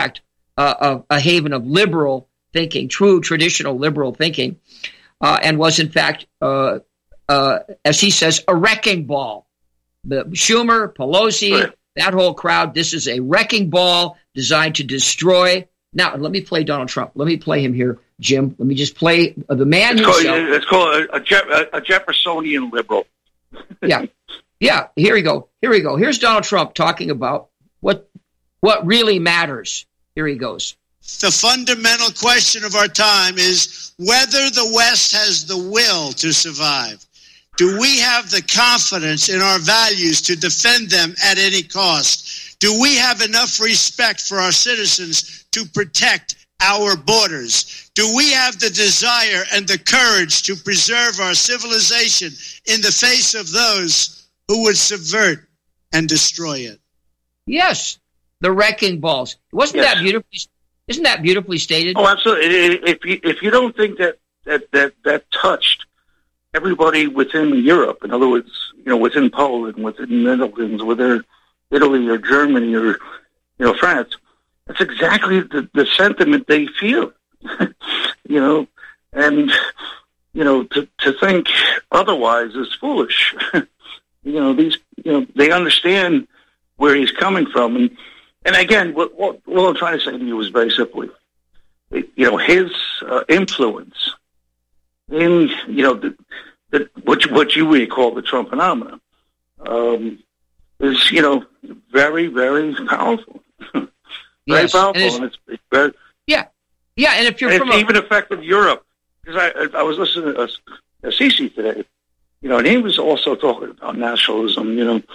uh, a, a haven of liberal thinking, true traditional liberal thinking, uh, and was in fact, uh, uh, as he says, a wrecking ball. The Schumer, Pelosi, right. that whole crowd, this is a wrecking ball designed to destroy. Now, let me play Donald Trump. Let me play him here, Jim. Let me just play the man it's himself. Called, it's called a, a, Je- a Jeffersonian liberal. yeah. Yeah, here we go. Here we go. Here's Donald Trump talking about what what really matters. Here he goes. The fundamental question of our time is whether the West has the will to survive. Do we have the confidence in our values to defend them at any cost? Do we have enough respect for our citizens to protect our borders? Do we have the desire and the courage to preserve our civilization in the face of those who would subvert and destroy it? Yes, the wrecking balls. Wasn't yes. that beautifully? Isn't that beautifully stated? Oh, absolutely. If you if you don't think that that that, that touched everybody within Europe, in other words, you know, within Poland, within the Netherlands, within Italy or Germany or you know France, that's exactly the, the sentiment they feel. you know, and you know to to think otherwise is foolish. you know these you know they understand where he's coming from, and and again, what what, what I'm trying to say to you is very simply, you know, his uh, influence in you know the, the what you, what you would call the Trump phenomenon um, is you know very very powerful, very yes. powerful, and it's, and it's, it's very yeah yeah, and if you're and from it's a, even affected Europe because I I was listening to uh, Sisi today, you know, and he was also talking about nationalism, you know.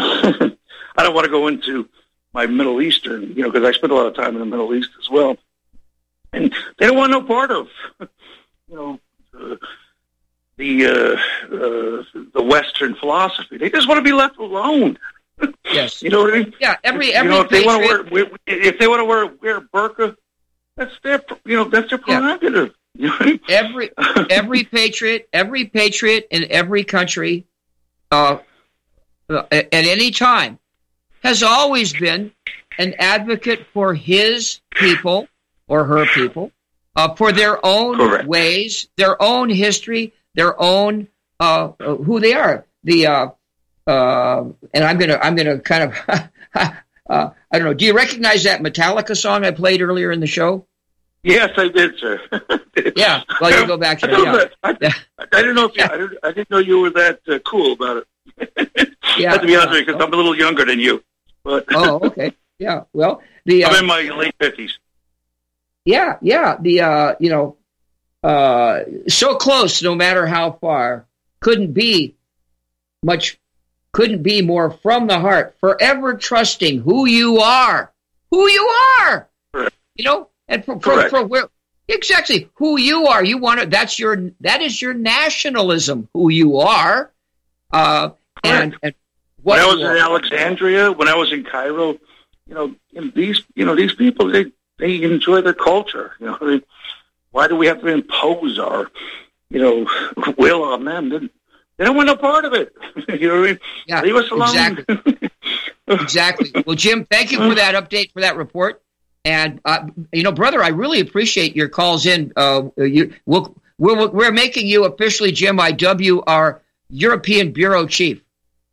I don't want to go into my Middle Eastern, you know, because I spent a lot of time in the Middle East as well. And they don't want no part of, you know, uh, the uh, uh, the Western philosophy. They just want to be left alone. Yes. You know what I mean? Yeah, every, every you know, if they want to patriot... wear, if they want to wear, wear burqa, that's their, you know, that's their prerogative. Yeah. You know what I mean? Every, every patriot, every patriot in every country, uh, at any time, has always been an advocate for his people or her people, uh, for their own Correct. ways, their own history, their own uh, who they are. The uh, uh, and I'm gonna I'm gonna kind of uh, I don't know. Do you recognize that Metallica song I played earlier in the show? Yes, I did, sir. yeah, well, you go back to I, it. I, yeah. I, I didn't know if you, I, didn't, I didn't know you were that uh, cool about it. yeah, to be honest uh, with you, because I'm a little younger than you. But oh, okay. Yeah. Well, the uh, I'm in my late fifties. Yeah, yeah. The uh, you know, uh, so close, no matter how far, couldn't be much, couldn't be more from the heart. Forever trusting who you are, who you are. Correct. You know, and for, for, for where exactly who you are. You want to. That's your. That is your nationalism. Who you are. Uh, and, and what when I was in Alexandria, when I was in Cairo, you know, and these, you know, these people, they, they enjoy their culture. You know, they, why do we have to impose our, you know, will on them? They, they don't want no part of it. you know what I mean? Yeah, leave us alone. Exactly. exactly. Well, Jim, thank you for that update, for that report. And uh, you know, brother, I really appreciate your calls in. Uh, you, we'll, we're we're making you officially, Jim. I W our European bureau chief.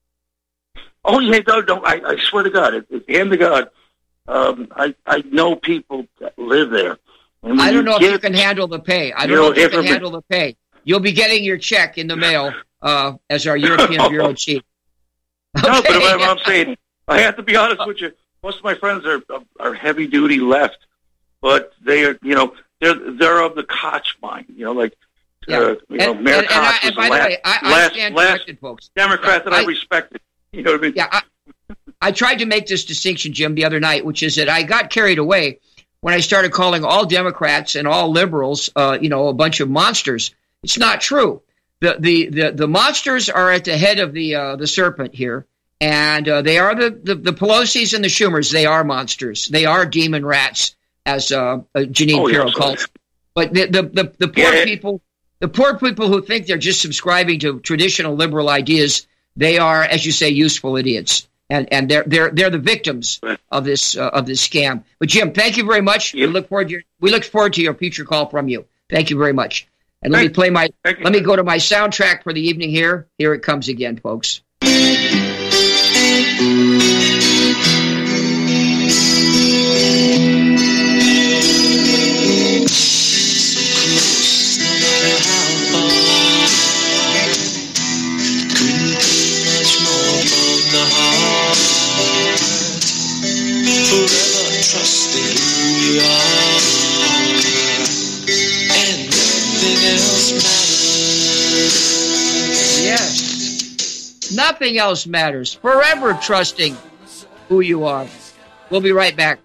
Oh yeah, no, no. I, I swear to God, it, it, hand to God, um, I I know people that live there. And I don't know get, if you can handle the pay. I don't you know, know if you can every, handle the pay. You'll be getting your check in the mail uh, as our European bureau chief. Okay. No, but what I'm saying, I have to be honest with you. Most of my friends are are heavy duty left, but they are, you know, they're they're of the Koch mind, you know, like. Yeah. Uh, you know, and, Mayor and, Koch and, was and by the the way, I, I last, stand last corrected, folks. Democrat that I, I respected. You know what I mean? Yeah, I, I tried to make this distinction, Jim, the other night, which is that I got carried away when I started calling all Democrats and all liberals, uh, you know, a bunch of monsters. It's not true. The the the, the monsters are at the head of the uh, the serpent here, and uh, they are the, the the Pelosi's and the Schumers. They are monsters. They are demon rats, as uh, Jeanine oh, Pirro yeah, calls it. But the the the, the poor yeah. people. The poor people who think they're just subscribing to traditional liberal ideas, they are, as you say, useful idiots. and and they're they're they're the victims of this uh, of this scam. But Jim, thank you very much. Yep. We look forward to your, we look forward to your future call from you. Thank you very much. And let Thank, me play my let me go to my soundtrack for the evening here. Here it comes again, folks. Forever trusting who you are, and nothing else matters. Yes, nothing else matters. Forever trusting who you are. We'll be right back.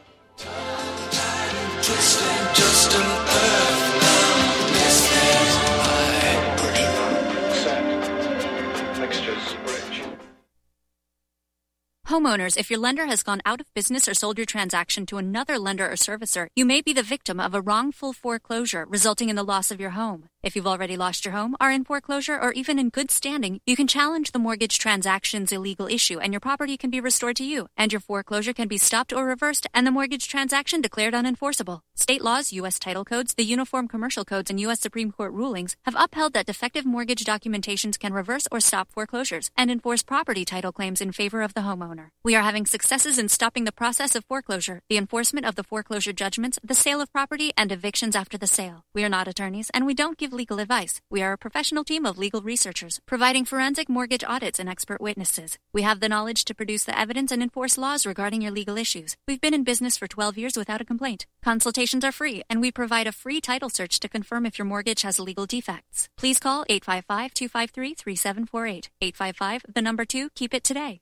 Homeowners, if your lender has gone out of business or sold your transaction to another lender or servicer, you may be the victim of a wrongful foreclosure, resulting in the loss of your home. If you've already lost your home, are in foreclosure, or even in good standing, you can challenge the mortgage transaction's illegal issue, and your property can be restored to you, and your foreclosure can be stopped or reversed, and the mortgage transaction declared unenforceable. State laws, U S title codes, the Uniform Commercial Codes, and U S Supreme Court rulings have upheld that defective mortgage documentations can reverse or stop foreclosures and enforce property title claims in favor of the homeowner. We are having successes in stopping the process of foreclosure, the enforcement of the foreclosure judgments, the sale of property, and evictions after the sale. We are not attorneys, and we don't give legal advice. We are a professional team of legal researchers, providing forensic mortgage audits and expert witnesses. We have the knowledge to produce the evidence and enforce laws regarding your legal issues. We've been in business for twelve years without a complaint. Consultations are free, and we provide a free title search to confirm if your mortgage has legal defects. Please call eight five five, two five three, three seven four eight. eight five five, the number two, keep it today.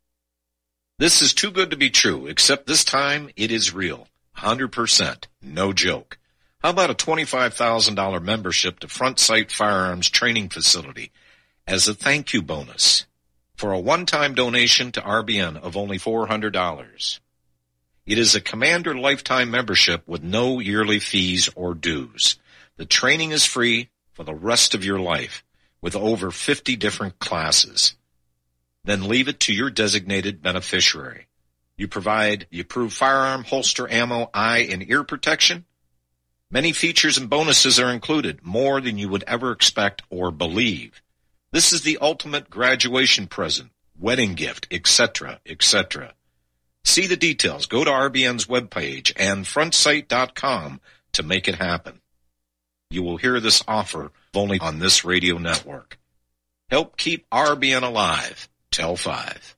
This is too good to be true, except this time it is real. one hundred percent. No joke. How about a twenty-five thousand dollars membership to Front Sight Firearms Training Facility as a thank you bonus for a one-time donation to R B N of only four hundred dollars? It is a Commander lifetime membership with no yearly fees or dues. The training is free for the rest of your life with over fifty different classes. Then leave it to your designated beneficiary. You provide the approved firearm, holster, ammo, eye, and ear protection. Many features and bonuses are included, more than you would ever expect or believe. This is the ultimate graduation present, wedding gift, et cetera, et cetera. See the details. Go to R B N's webpage and front sight dot com to make it happen. You will hear this offer only on this radio network. Help keep R B N alive. Tell five.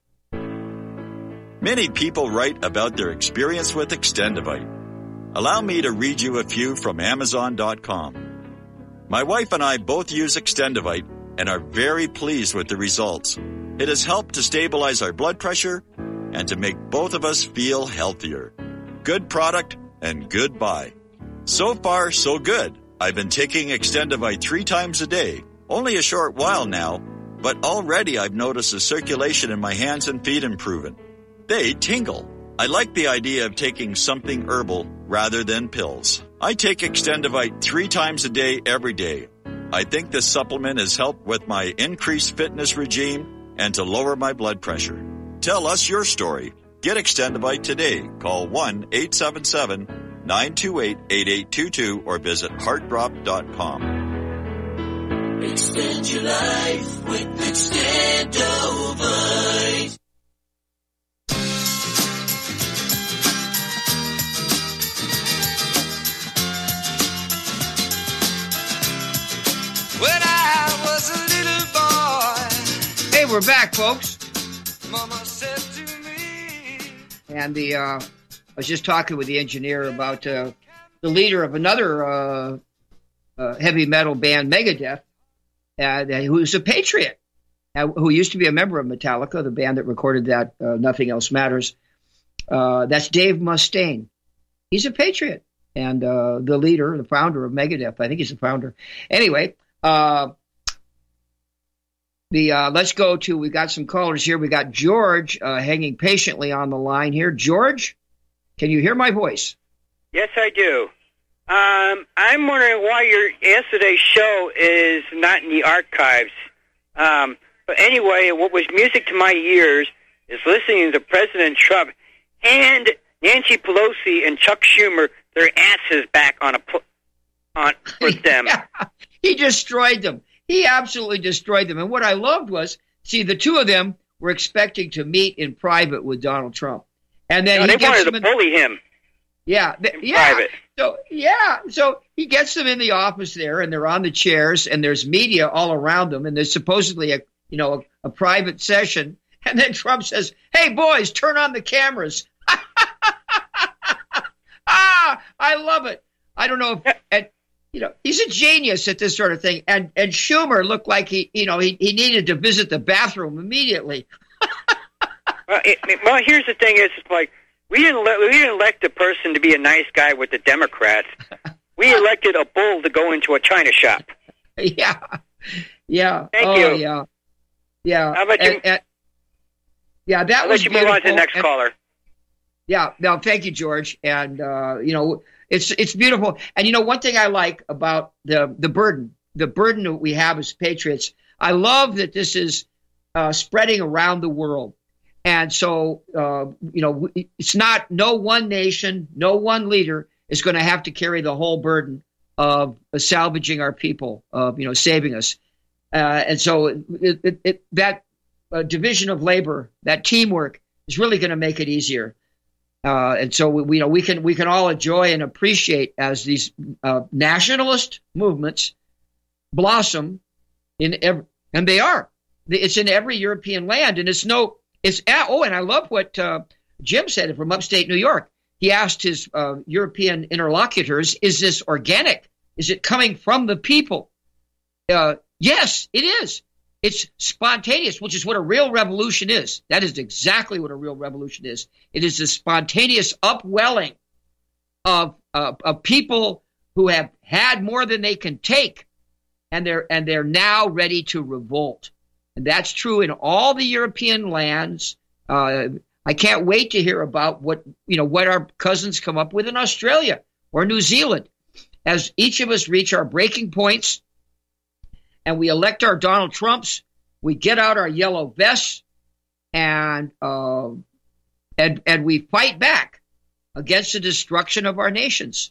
Many people write about their experience with Extendivite. Allow me to read you a few from Amazon dot com. My wife and I both use Extendivite and are very pleased with the results. It has helped to stabilize our blood pressure and to make both of us feel healthier. Good product and good buy. So far, so good. I've been taking Extendivite three times a day, only a short while now, but already I've noticed the circulation in my hands and feet improving. They tingle. I like the idea of taking something herbal rather than pills. I take Extendivite three times a day every day. I think this supplement has helped with my increased fitness regime and to lower my blood pressure. Tell us your story. Get Extendivite today. Call one eight seven seven, nine two eight, eight eight two two or visit heart drop dot com. Extend your life with Extendivite. When I was a little boy. Hey, we're back, folks. Mama said to me. And the uh, I was just talking with the engineer about uh, the leader of another uh, uh, heavy metal band, Megadeth, uh, who's a patriot, uh, who used to be a member of Metallica, the band that recorded that uh, Nothing Else Matters. Uh, that's Dave Mustaine. He's a patriot. And uh, the leader, the founder of Megadeth, I think he's the founder. Anyway, uh, the uh, let's go to, we got some callers here. We got George uh, hanging patiently on the line here. George, can you hear my voice? Yes, I do. Um, I'm wondering why your yesterday's show is not in the archives. Um, but anyway, what was music to my ears is listening to President Trump hand Nancy Pelosi and Chuck Schumer their asses back on a pl- on for them. Yeah, he destroyed them. He absolutely destroyed them. And what I loved was, see, the two of them were expecting to meet in private with Donald Trump, and then no, he they wanted to in, bully him. Yeah, the, in yeah. private. So yeah, so he gets them in the office there, and they're on the chairs, and there's media all around them, and there's supposedly a you know a, a private session, and then Trump says, "Hey boys, turn on the cameras." Ah, I love it. I don't know if, and, you know, he's a genius at this sort of thing. And and Schumer looked like he, you know, he, he needed to visit the bathroom immediately. well, it, well, here's the thing: is it's like we didn't le- we didn't elect a person to be a nice guy with the Democrats. We elected a bull to go into a china shop. Yeah, yeah. Thank oh, you. Yeah, yeah. How about and, you? And, yeah, that I'll was let you move on to the beautiful. next And, caller. Yeah, no, thank you, George. And uh, you know, it's it's beautiful. And you know, one thing I like about the the burden, the burden that we have as patriots, I love that this is uh, spreading around the world. And so, uh, you know, it's not no one nation, no one leader is going to have to carry the whole burden of uh, salvaging our people, of you know, saving us. Uh, and so, it, it, it, that uh, division of labor, that teamwork, is really going to make it easier. Uh, and so we, you know, we can we can all enjoy and appreciate as these uh, nationalist movements blossom in every, and they are. It's in every European land, and it's no. It's oh, and I love what uh, Jim said from upstate New York. He asked his uh, European interlocutors, "Is this organic? Is it coming from the people?" Uh, yes, it is. It's spontaneous, which is what a real revolution is. That is exactly what a real revolution is. It is the spontaneous upwelling of, uh, of people who have had more than they can take, and they're and they're now ready to revolt. And that's true in all the European lands. Uh, I can't wait to hear about what you know what our cousins come up with in Australia or New Zealand, as each of us reach our breaking points. And we elect our Donald Trumps, we get out our yellow vests, and uh, and and we fight back against the destruction of our nations.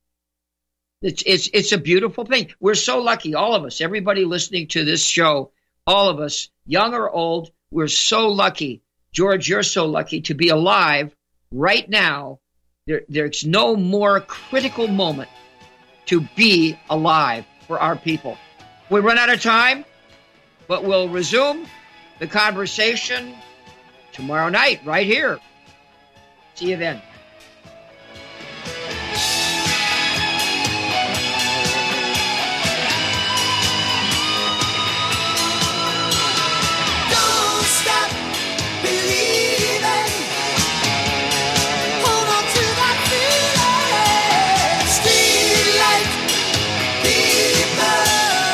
It's it's it's a beautiful thing. We're so lucky, all of us, everybody listening to this show, all of us, young or old, we're so lucky. George, you're so lucky to be alive right now. There, there's no more critical moment to be alive for our people. We run out of time, but we'll resume the conversation tomorrow night right here. See you then. Don't stop believing. Hold on to that feeling. Street light people.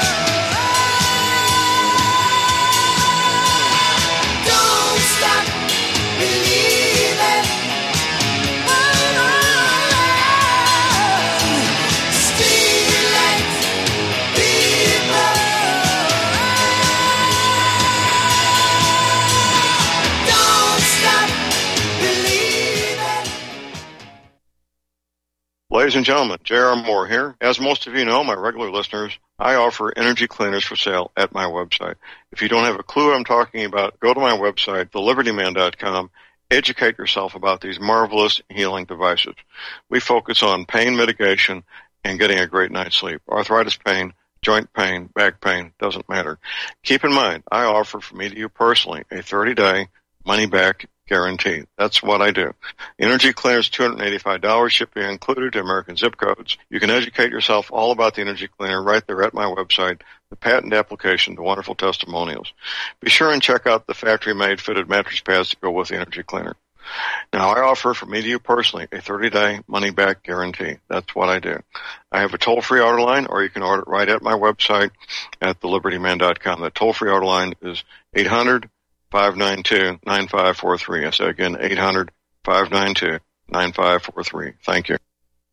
Don't stop believing. Hold on. Street light people. Don't stop believing. Ladies and gentlemen, J R. Moore here. As most of you know, my regular listeners, I offer energy cleaners for sale at my website. If you don't have a clue what I'm talking about, go to my website, the liberty man dot com. Educate yourself about these marvelous healing devices. We focus on pain mitigation and getting a great night's sleep. Arthritis pain, joint pain, back pain, doesn't matter. Keep in mind, I offer from me to you personally a thirty-day money-back guarantee. That's what I do. Energy cleaners, two hundred eighty-five dollars, shipping included to American zip codes. You can educate yourself all about the energy cleaner right there at my website, the patent application, the wonderful testimonials. Be sure and check out the factory-made fitted mattress pads to go with the energy cleaner. Now, I offer from me to you personally a thirty-day money-back guarantee. That's what I do. I have a toll-free order line, or you can order it right at my website at the liberty man dot com. The toll-free order line is eight hundred, five nine two, nine five four three. I say again, eight hundred, five nine two, nine five four three. Thank you.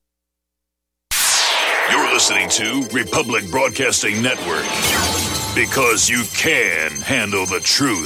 You're listening to Republic Broadcasting Network, because you can handle the truth.